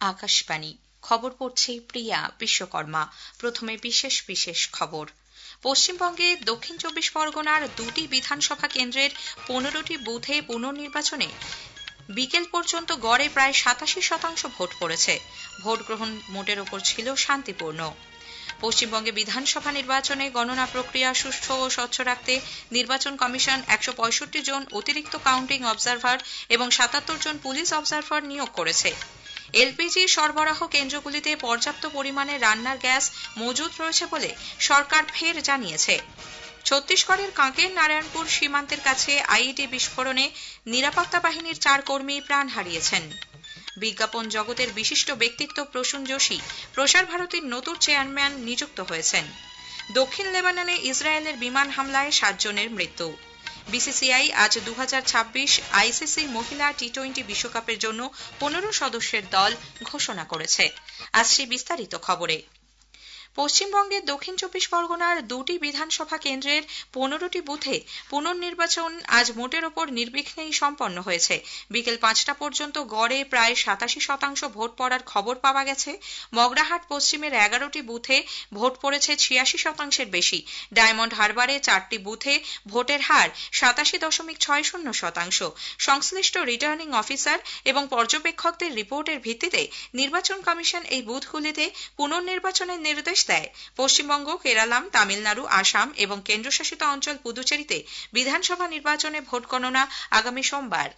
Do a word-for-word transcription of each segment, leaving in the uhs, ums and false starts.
আকাশবাণী খবর পড়ছে প্রিয়া বিশ্বকর্মা। প্রথমে বিশেষ বিশেষ খবর। পশ্চিমবঙ্গে দক্ষিণ চব্বিশ পরগনার দুটি বিধানসভা কেন্দ্রের পনেরোটি বুথে পুনর্নির্বাচনে বিকেল পর্যন্ত গড়ে প্রায় সাতাশি শতাংশ ভোট পড়েছে। ভোট গ্রহণ মোটের ওপর ছিল শান্তিপূর্ণ। পশ্চিমবঙ্গে বিধানসভা নির্বাচনে গণনা প্রক্রিয়া সুষ্ঠু ও স্বচ্ছ রাখতে নির্বাচন কমিশন একশো পঁয়ষট্টি জন অতিরিক্ত কাউন্টিং অবজারভার এবং সাতাত্তর জন পুলিশ অবজারভার নিয়োগ করেছে। এলপিজি সরবরাহ কেন্দ্রগুলিতে পর্যাপ্ত পরিমাণে রান্নার গ্যাস মজুদ রয়েছে বলে সরকার ফের জানিয়েছে। ছত্তিশগড়ের কাঁকের নারায়ণপুর সীমান্তের কাছে আইইডি বিস্ফোরণে নিরাপত্তা বাহিনীর চার কর্মী প্রাণ হারিয়েছেন। বিজ্ঞাপন জগতের বিশিষ্ট ব্যক্তিত্ব প্রসূন যোশী প্রসার ভারতীর নতুন চেয়ারম্যান নিযুক্ত হয়েছেন। দক্ষিণ লেবাননে ইসরায়েলের বিমান হামলায় সাতজনের মৃত্যু। বিসিসিআই আজ দু হাজার ছাব্বিশ আইসিসি মহিলা টি টোয়েন্টি বিশ্বকাপের জন্য পনেরো সদস্যের দল ঘোষণা করেছে। আসছে বিস্তারিত খবরে। পশ্চিমবঙ্গের দক্ষিণ চব্বিশ পরগনার দুটি বিধানসভা কেন্দ্রের পনেরোটি বুথে পুনর্নির্বাচন আজ মোটের ওপর নির্বিঘ্নেই সম্পন্ন হয়েছে। বিকেল পাঁচটা পর্যন্ত গড়ে প্রায় সাতাশি শতাংশ ভোট পড়ার খবর পাওয়া গেছে। মগরাহাট পশ্চিমের এগারোটি বুথে ভোট পড়েছে ছিয়াশি শতাংশের বেশি। ডায়মন্ড হারবারে চারটি বুথে ভোটের হার সাতাশি দশমিক ছয় শূন্য শতাংশ। সংশ্লিষ্ট রিটার্নিং অফিসার এবং পর্যবেক্ষকদের রিপোর্টের ভিত্তিতে নির্বাচন কমিশন এই বুথগুলিতে পুনর্নির্বাচনের নির্দেশ দেয়। পশ্চিমবঙ্গ, কেরালাম, তামিলনাড়ু, আসাম এবং কেন্দ্রশাসিত অঞ্চল পুদুচেরিতে বিধানসভা নির্বাচনে ভোট গণনা আগামী সোমবার।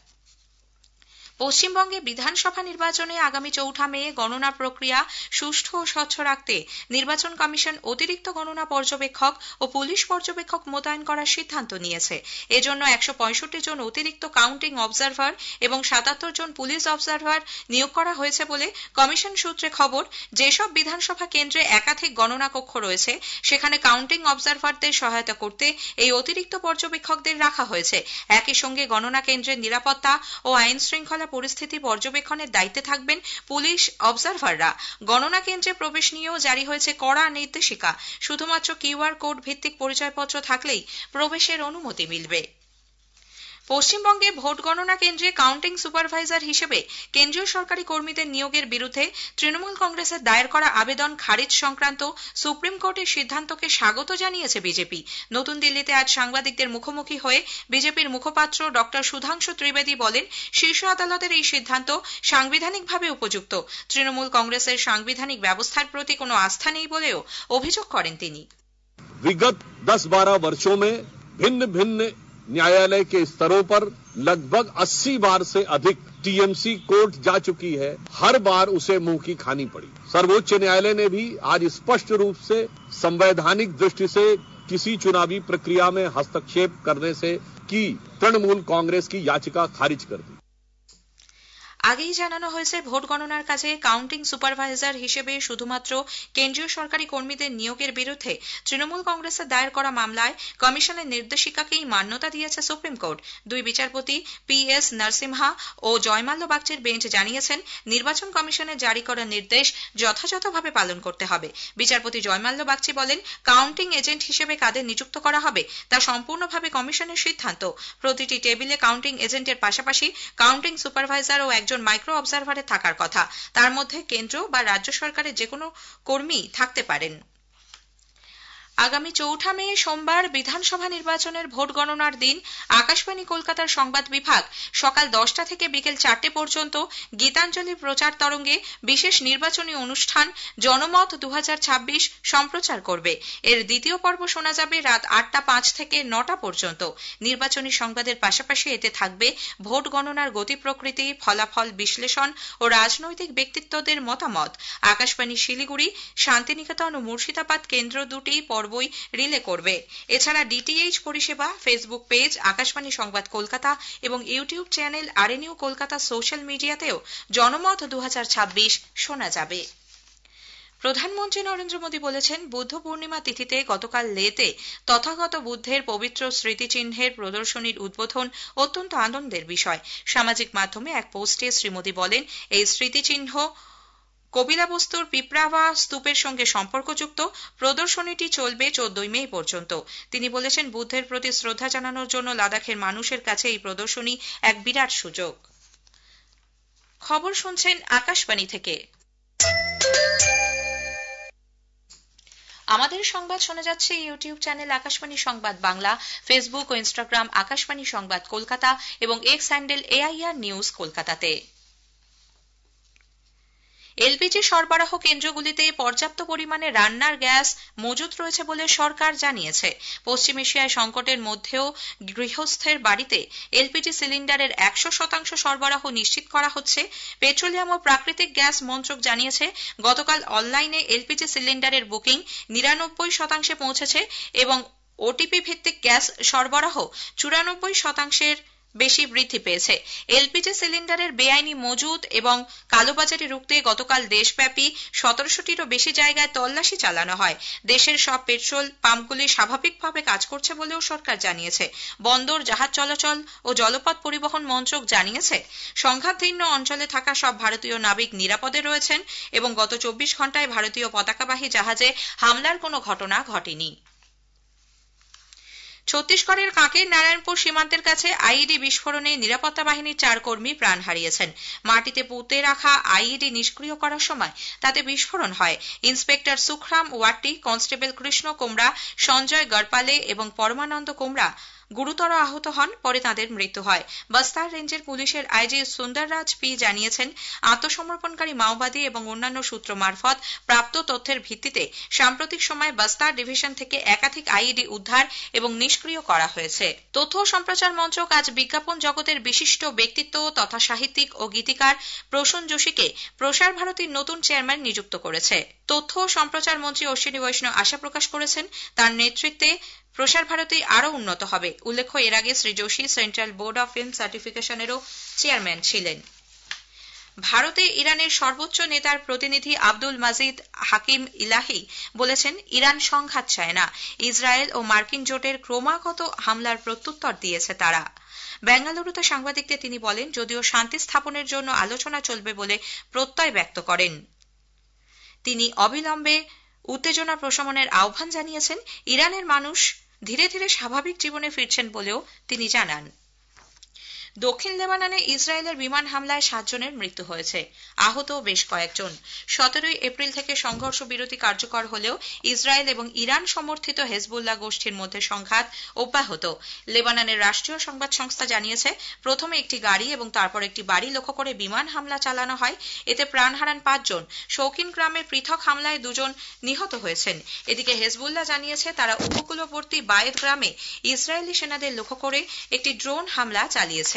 পশ্চিমবঙ্গে বিধানসভা নির্বাচনে আগামী চৌঠা মে গণনা প্রক্রিয়া সুষ্ঠু ও স্বচ্ছ রাখতে নির্বাচন কমিশন অতিরিক্ত গণনা পর্যবেক্ষক ও পুলিশ পর্যবেক্ষক মোতায়েন করার সিদ্ধান্ত নিয়েছে। এজন্য একশো পঁয়ষট্টি জন অতিরিক্ত কাউন্টিং অবজারভার এবং সাতাত্তর জন পুলিশ অবজারভার নিয়োগ করা হয়েছে বলে কমিশন সূত্রে খবর। যেসব বিধানসভা কেন্দ্রে একাধিক গণনা কক্ষ রয়েছে সেখানে কাউন্টিং অবজারভারদের সহায়তা করতে এই অতিরিক্ত পর্যবেক্ষকদের রাখা হয়েছে। একই সঙ্গে গণনা কেন্দ্রের নিরাপত্তা ও আইন শৃঙ্খলা পরিস্থিতি পর্যবেক্ষণের দায়িত্বে থাকবেন পুলিশ অবজারভাররা। গণনা কেন্দ্রে প্রবেশ নিয়েও জারি হয়েছে কড়া নির্দেশিকা। শুধুমাত্র কিউআর কোড ভিত্তিক পরিচয়পত্র থাকলেই প্রবেশের অনুমতি মিলবে। পশ্চিমবঙ্গে ভোট গণনা কেন্দ্রে কাউন্টিং সুপারভাইজার হিসেবে কেন্দ্রীয় সরকারি কর্মীদের নিয়োগের বিরুদ্ধে তৃণমূল কংগ্রেসের দায়ের করা আবেদন খারিজ সংক্রান্ত সুপ্রিম কোর্টের সিদ্ধান্তকে স্বাগত জানিয়েছে বিজেপি। নতুন দিল্লিতে আজ সাংবাদিকদের মুখোমুখি হয়ে বিজেপির মুখপাত্র ডক্টর সুধাংশু ত্রিবেদী বলেন, শীর্ষ আদালতের এই সিদ্ধান্ত সাংবিধানিকভাবে উপযুক্ত। তৃণমূল কংগ্রেসের সাংবিধানিক ব্যবস্থার প্রতি কোনো আস্থা নেই বলেও অভিযোগ করেন তিনি। विगत दस बारह वर्षों में भिन्न भिन्न न्यायालय के स्तरों पर लगभग अस्सी बार से अधिक टीएमसी कोर्ट जा चुकी है। हर बार उसे मुंह की खानी पड़ी। सर्वोच्च न्यायालय ने भी आज स्पष्ट रूप से संवैधानिक दृष्टि से किसी चुनावी प्रक्रिया में हस्तक्षेप करने से की तृणमूल कांग्रेस की याचिका खारिज कर दी। আগেই জানানো হয়েছে ভোট গণনার কাজে কাউন্টিং সুপারভাইজার হিসেবে শুধুমাত্র কেন্দ্রীয় সরকারি কর্মীদের নিয়োগের বিরুদ্ধে তৃণমূল কংগ্রেসের দায়ের করা মামলায় কমিশনের নির্দেশিকাকেই মান্যতা দিয়েছে সুপ্রিম কোর্ট। দুই বিচারপতি পি এস নরসিমহা ও জয়মাল্য বাগচির বেঞ্চ জানিয়েছেন, নির্বাচন কমিশনের জারি করা নির্দেশ যথাযথভাবে পালন করতে হবে। বিচারপতি জয়মাল্য বাগচি বলেন, কাউন্টিং এজেন্ট হিসেবে কাদের নিযুক্ত করা হবে তা সম্পূর্ণভাবে কমিশনের সিদ্ধান্ত। প্রতিটি টেবিলে কাউন্টিং এজেন্টের পাশাপাশি কাউন্টিং সুপারভাইজার ও একজন মাইক্রো অবজারভারে থাকার কথা। তার মধ্যে কেন্দ্র বা রাজ্য সরকারের যে কোনো কর্মী থাকতে পারেন। আগামী চৌঠা মে সোমবার বিধানসভা নির্বাচনের ভোট গণনার দিন আকাশবাণী কলকাতার সংবাদ বিভাগ সকাল দশটা থেকে বিকেল চারটে পর্যন্ত গীতাঞ্জলি প্রচার তরঙ্গে বিশেষ নির্বাচনী অনুষ্ঠান জনমত দু হাজার ছাব্বিশ সম্প্রচার করবে। এর দ্বিতীয় পর্ব শোনা যাবে রাত আটটা পাঁচ থেকে নটা পর্যন্ত। নির্বাচনী সংবাদের পাশাপাশি এতে থাকবে ভোট গণনার গতি প্রকৃতি, ফলাফল বিশ্লেষণ ও রাজনৈতিক ব্যক্তিত্বদের মতামত। আকাশবাণী শিলিগুড়ি, শান্তিনিকেতন ও মুর্শিদাবাদ কেন্দ্র দুটি পর্বই রিলে করবে। এছাড়া ডিটিএইচ পরিষেবা, ফেসবুক পেজ আকাশবাণী সংবাদ কলকাতা এবং YouTube channel RNU Kolkata social মিডিয়াতেও জনমত দু হাজার ছাব্বিশ শোনা যাবে। প্রধানমন্ত্রী নরেন্দ্র মোদী বলেছেন, বুদ্ধ পূর্ণিমা তিথিতে গতকাল লেতে তথাগত বুদ্ধের পবিত্র স্মৃতিচিহ্নের প্রদর্শনীর উদ্বোধন অত্যন্ত আনন্দের বিষয়। সামাজিক মাধ্যমে এক পোস্টে শ্রী মোদী বলেন, এই স্মৃতিচিহ্ন কপিলাবস্তুর পিপরাওয়া স্তূপের সঙ্গে সম্পর্কযুক্ত। প্রদর্শনীটি চলবে চোদ্দই মে পর্যন্ত। তিনি বলেছেন, বুদ্ধের প্রতি শ্রদ্ধা জানানোর জন্য লাদাখের মানুষের কাছে এই প্রদর্শনী এক বিরাট সুযোগ। খবর শুনছেন আকাশবাণী থেকে। আমাদের সংবাদ শোনা যাচ্ছে ইউটিউব চ্যানেল আকাশবাণী সংবাদ বাংলা, ফেসবুক ও ইনস্টাগ্রাম আকাশবাণী সংবাদ কলকাতা এবং এক্স হ্যান্ডেল এআইআর নিউজ কলকাতাতে। এলপিজি সরবরাহ কেন্দ্রগুলিতে পর্যাপ্ত পরিমাণে রান্নার গ্যাস মজুত রয়েছে বলে সরকার জানিয়েছে। পশ্চিম এশিয়ায় সংকটের মধ্যেও গৃহস্থের বাড়িতে এলপিজি সিলিন্ডারের একশো শতাংশ সরবরাহ নিশ্চিত করা হচ্ছে। পেট্রোলিয়াম ও প্রাকৃতিক গ্যাস মন্ত্রক জানিয়েছে, গতকাল অনলাইনে এলপিজি সিলিন্ডারের বুকিং নিরানব্বই শতাংশে পৌঁছেছে এবং ওটিপি ভিত্তিক গ্যাস সরবরাহ চুরানব্বই শতাংশের বেশি বৃদ্ধি পেয়েছে। এলপিজি সিলিন্ডারের বেআইনি মজুত এবং কালোবাজারি রুখতে গতকাল দেশব্যাপী সতেরোশোটিরও বেশি জায়গায় তল্লাশি চালানো হয়। দেশের সব পেট্রোল পাম্পগুলি স্বাভাবিকভাবে কাজ করছে বলেও সরকার জানিয়েছে। বন্দর, জাহাজ চলাচল ও জলপথ পরিবহন মন্ত্রক জানিয়েছে, সংঘাতহীন অঞ্চলে থাকা সব ভারতীয় নাবিক নিরাপদে রয়েছেন এবং গত চব্বিশ ঘন্টায় ভারতীয় পতাকাবাহী জাহাজে হামলার কোনো ঘটনা ঘটেনি। ছত্তিশগড়ের কাঁকের নারায়ণপুর সীমান্তের কাছে আইইডি বিস্ফোরণে নিরাপত্তা বাহিনীর চার কর্মী প্রাণ হারিয়েছেন। মাটিতে পুঁতে রাখা আইইডি নিষ্ক্রিয় করার সময় তাতে বিস্ফোরণ হয়। ইন্সপেক্টর সুখরাম ওয়াট্টি, কনস্টেবল কৃষ্ণ কুমড়া, সঞ্জয় গড়পালে এবং পরমানন্দ কুমড়া গুরুতর আহত হন। পরে তাঁদের মৃত্যু হয়। বস্তার রেঞ্জের পুলিশের আইজি সুন্দররাজ পি জানিয়েছেন, আত্মসমর্পণকারী মাওবাদী এবং অন্যান্য সূত্র মারফত প্রাপ্ত তথ্যের ভিত্তিতে সাম্প্রতিক সময়ে বস্তার ডিভিশন থেকে একাধিক আইইডি উদ্ধার এবং নিষ্ক্রিয় করা হয়েছে। তথ্য ও সম্প্রচার মন্ত্রক আজ বিজ্ঞাপন জগতের বিশিষ্ট ব্যক্তিত্ব তথা সাহিত্যিক ও গীতিকার প্রসূন যোশীকে প্রসার ভারতীর নতুন চেয়ারম্যান নিযুক্ত করেছে। তথ্য ও সম্প্রচার মন্ত্রী অশ্বিনী বৈষ্ণব আশা প্রকাশ করেছেন, তার নেতৃত্বে প্রসার ভারতী আরও উন্নত হবে। উল্লেখ্য, এর আগে Shri Joshi central board of film সার্টিফিকেশনেরও চেয়ারম্যান ছিলেন। ভারতে ইরানের সর্বোচ্চ নেতার প্রতিনিধি আব্দুল মাজিদ হাকিম ইলাহি বলেছেন, ইরান সংঘাত চায় না। ইসরায়েল ও মার্কিন জোটের ক্রমাগত হামলার প্রত্যুত্তর দিয়েছে তারা। বেঙ্গালুরুতে সাংবাদিকদের তিনি বলেন, যদিও শান্তি স্থাপনের জন্য আলোচনা চলবে বলে প্রত্যয় ব্যক্ত করেন। তিনি অবিলম্বে উত্তেজনা প্রশমনের আহ্বান জানিয়েছেন। ইরানের মানুষ ধীরে ধীরে স্বাভাবিক জীবনে ফিরছেন বলেও তিনি জানান। দক্ষিণ লেবাননে ইসরায়েলের বিমান হামলায় সাতজনের মৃত্যু হয়েছে, আহত বেশ কয়েকজন। সতেরোই এপ্রিল থেকে সংঘর্ষ বিরতি কার্যকর হলেও ইসরায়েল এবং ইরান সমর্থিত হেজবুল্লাহ গোষ্ঠীর মধ্যে সংঘাত অব্যাহত। লেবাননের রাষ্ট্রীয় সংবাদ সংস্থা জানিয়েছে, প্রথমে একটি গাড়ি এবং তারপর একটি বাড়ি লক্ষ্য করে বিমান হামলা চালানো হয়। এতে প্রাণ হারান পাঁচজন। শৌকিন গ্রামে পৃথক হামলায় দুজন নিহত হয়েছেন। এদিকে হেজবুল্লাহ জানিয়েছে, তারা উপকূলবর্তী বায়েদ গ্রামে ইসরায়েলি সেনাদের লক্ষ্য করে একটি ড্রোন হামলা চালিয়েছে।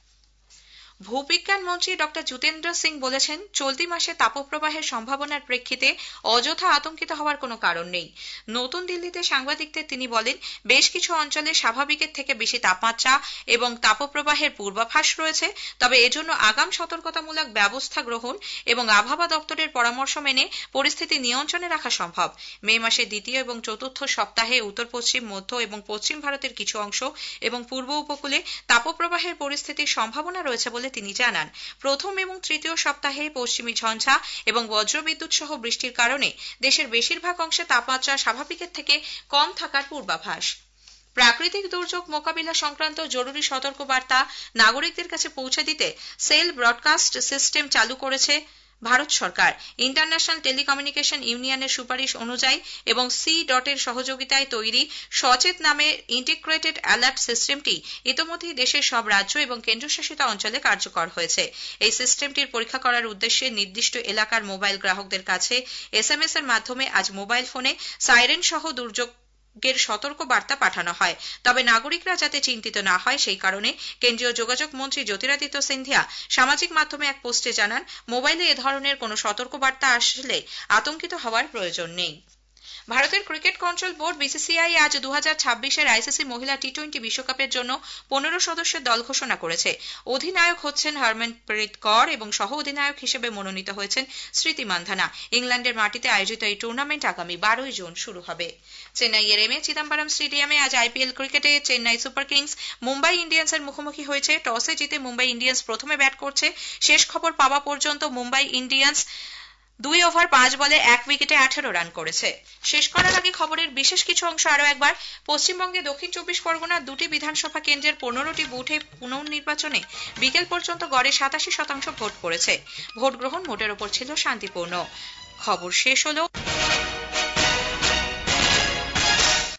ভূবিজ্ঞান মন্ত্রী ডক্টর জিতেন্দ্র সিং বলেছেন, চলতি মাসে তাপপ্রবাহের সম্ভাবনার প্রেক্ষিতে অযথা আতঙ্কিত হওয়ার কোনো কারণ নেই। নতুন দিল্লিতে সাংবাদিকদের তিনি বলেন, বেশ কিছু অঞ্চলে স্বাভাবিকের থেকে বেশি তাপমাত্রা এবং তাপপ্রবাহের পূর্বাভাস রয়েছে, তবে এজন্য আগাম সতর্কতামূলক ব্যবস্থা গ্রহণ এবং আবহাওয়া দপ্তরের পরামর্শ মেনে পরিস্থিতি নিয়ন্ত্রণে রাখা সম্ভব। মে মাসের দ্বিতীয় এবং চতুর্থ সপ্তাহে উত্তর পশ্চিম, মধ্য এবং পশ্চিম ভারতের কিছু অংশ এবং পূর্ব উপকূলে তাপপ্রবাহের পরিস্থিতির সম্ভাবনা রয়েছে বলে তিনি জানান। প্রথম এবং তৃতীয় সপ্তাহে পশ্চিমী ঝঞ্ঝা এবং বজ্রবিদ্যুৎ সহ বৃষ্টির কারণে দেশের বেশিরভাগ অংশে তাপমাত্রা স্বাভাবিকের থেকে কম থাকার পূর্বাভাস। প্রাকৃতিক দুর্যোগ মোকাবিলা সংক্রান্ত জরুরি সতর্কবার্তা নাগরিকদের কাছে পৌঁছে দিতে সেল ব্রডকাস্ট সিস্টেম চালু করেছে ভারত সরকার। ইন্টারন্যাশনাল টেলিকমিউনিকেশন ইউনিয়নের সুপারিশ অনুযায়ী এবং সি ডটের সহযোগিতায় তৈরি সচেত নামের ইন্টিগ্রেটেড অ্যালার্ট সিস্টেমটি ইতোমধ্যেই দেশের সব রাজ্য এবং কেন্দ্রশাসিত অঞ্চলে কার্যকর হয়েছে। এই সিস্টেমটির পরীক্ষা করার উদ্দেশ্যে নির্দিষ্ট এলাকার মোবাইল গ্রাহকদের কাছে এসএমএস এর মাধ্যমে আজ মোবাইল ফোনে সাইরেন সহ দুর্যোগ এর সতর্ক বার্তা পাঠানো হয়। তবে নাগরিকরা যাতে চিন্তিত না হয় সেই কারণে কেন্দ্রীয় যোগাযোগ মন্ত্রী জ্যোতিরাদিত্য সিন্ধিয়া সামাজিক মাধ্যমে এক পোস্টে জানান, মোবাইলে এ ধরনের কোনো সতর্ক বার্তা আসলে আতঙ্কিত হওয়ার প্রয়োজন নেই। ভারতের ক্রিকেট কন্ট্রোল বোর্ড বিসিসিআই আজ দু হাজার ছাব্বিশের আইসিসি মহিলা টি টোয়েন্টি বিশ্বকাপের জন্য পনেরো সদস্যের দল ঘোষণা করেছে। অধিনায়ক হচ্ছেন হরমনপ্রীত কৌর এবং সহ অধিনায়ক হিসেবে মনোনীত হয়েছেন স্মৃতি মান্ধানা। ইংল্যান্ডের মাটিতে আয়োজিত এই টুর্নামেন্ট আগামী বারোই জুন শুরু হবে। চেন্নাইয়ের এম এ চিদাম্বরম স্টেডিয়ামে আজ আইপিএল ক্রিকেটে চেন্নাই সুপার কিংস মুম্বাই ইন্ডিয়ান্সের মুখোমুখি হয়েছে। টসে জিতে মুম্বাই ইন্ডিয়ান্স প্রথমে ব্যাট করছে। শেষ খবর পাওয়া পর্যন্ত মুম্বাই ইন্ডিয়ান্স দুই ওভার পাঁচ বলে এক উইকেটে আঠারো রান করেছে। শেষ করার আগে খবরের বিশেষ কিছু অংশ আরও একবার। পশ্চিমবঙ্গে দক্ষিণ চব্বিশ পরগনার দুটি বিধানসভা কেন্দ্রের পনেরোটি বুথে পুনর্নির্বাচনে বিকেল পর্যন্ত গড়ে সাতাশি শতাংশ ভোট পড়েছে। ভোট গ্রহণ মোটের ওপর ছিল শান্তিপূর্ণ। খবর শেষ হলো।